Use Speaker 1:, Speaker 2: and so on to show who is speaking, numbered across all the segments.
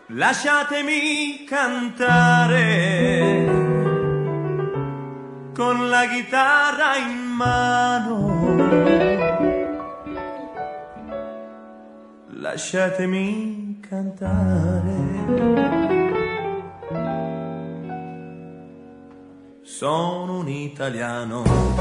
Speaker 1: Lasciatemi cantare con la chitarra in mano. Lasciatemi cantare. Sono un italiano.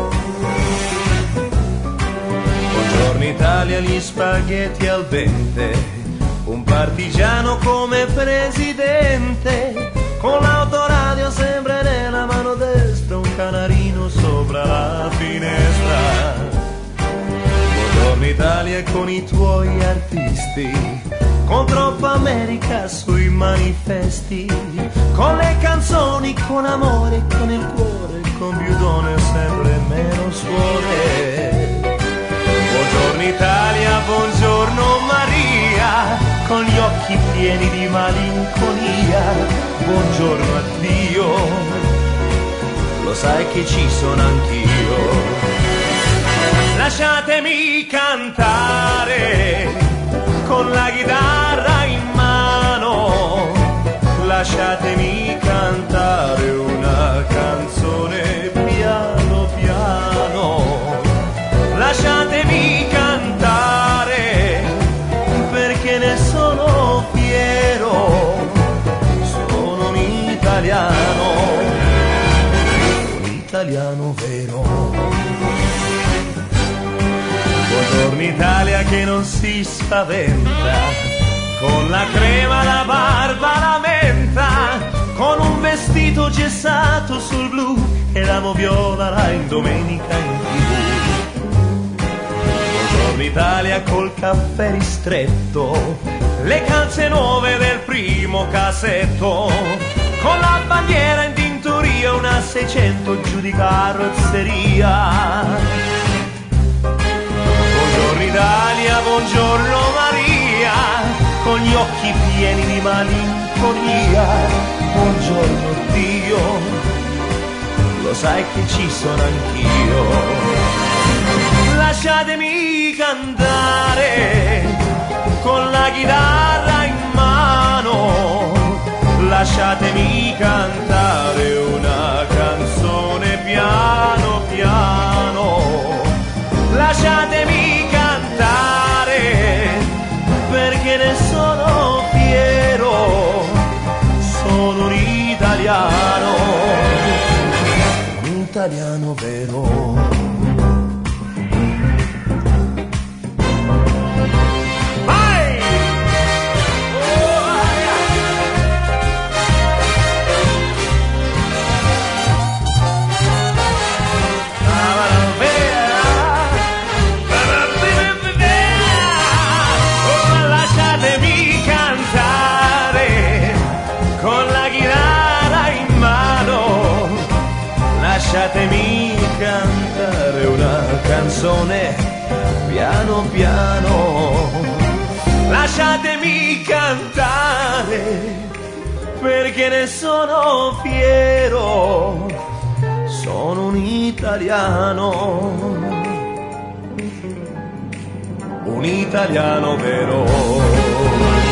Speaker 1: Buongiorno Italia, gli spaghetti al dente. Un partigiano come presidente, con l'autoradio sempre nella mano destra, un canarino sopra la finestra. Buongiorno Italia con i tuoi artisti, con troppa America sui manifesti, con le canzoni, con amore, con il cuore, con Biudone sempre meno suore. Buongiorno Italia, buongiorno Maria, con gli occhi pieni di malinconia, buongiorno a Dio, lo sai che ci sono anch'io. Lasciatemi cantare con la chitarra in mano, lasciatemi cantare una canzone piano piano, lasciatemi cantare perché ne sono fiero, sono un italiano vero. Buongiorno Italia che non si spaventa, con la crema la barba la menta, con un vestito gessato sul blu e la moviola là in domenica in TV. Buongiorno Italia col caffè ristretto, le calze nuove del primo casetto, con la bandiera in tintoria, una 600 giù di carrozzeria. Buongiorno Italia, buongiorno Maria, con gli occhi pieni di malinconia, buongiorno Dio, lo sai che ci sono anch'io. Lasciatemi cantare con la chitarra in mano, lasciatemi cantare una canzone piano piano, lasciatemi cantare perché ne sono fiero, sono un italiano vero. Lasciatemi cantare una canzone piano piano, lasciatemi cantare perché ne sono fiero, sono un italiano vero.